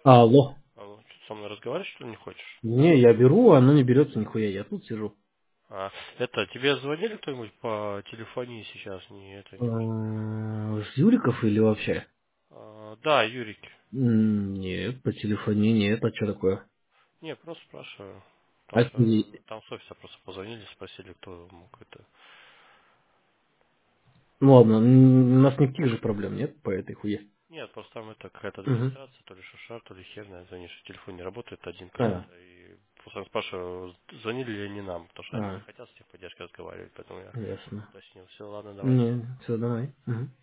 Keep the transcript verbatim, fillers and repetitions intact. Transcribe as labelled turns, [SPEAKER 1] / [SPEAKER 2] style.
[SPEAKER 1] Алло.
[SPEAKER 2] Алло, что со мной разговаривать, что ли, не хочешь?
[SPEAKER 1] Не, я беру, а оно не берется нихуя. Я тут сижу.
[SPEAKER 2] А, это, тебе звонили кто-нибудь по телефонии сейчас? Не, это
[SPEAKER 1] Э,
[SPEAKER 2] не...
[SPEAKER 1] С Юриков или вообще?
[SPEAKER 2] А, да, Юрик.
[SPEAKER 1] М, Нет, по телефоне нет. А что такое?
[SPEAKER 2] Не, просто спрашиваю. Потому
[SPEAKER 1] А
[SPEAKER 2] что
[SPEAKER 1] ты-
[SPEAKER 2] там с офиса просто позвонили, спросили, кто мог это...
[SPEAKER 1] Ну ладно, м, у нас никаких же проблем нет по этой хуе.
[SPEAKER 2] Нет, просто там это какая-то
[SPEAKER 1] Угу.
[SPEAKER 2] администрация, то ли шаша, то ли херня, звонишь, телефон не работает один
[SPEAKER 1] А,
[SPEAKER 2] какой-то, и просто спрашиваю, звонили ли они нам, потому что они не
[SPEAKER 1] а,
[SPEAKER 2] хотят с техподдержкой разговаривать, поэтому я
[SPEAKER 1] ясно.
[SPEAKER 2] уточнил. Все, ладно, давай.
[SPEAKER 1] Не, все, давай. Мгм.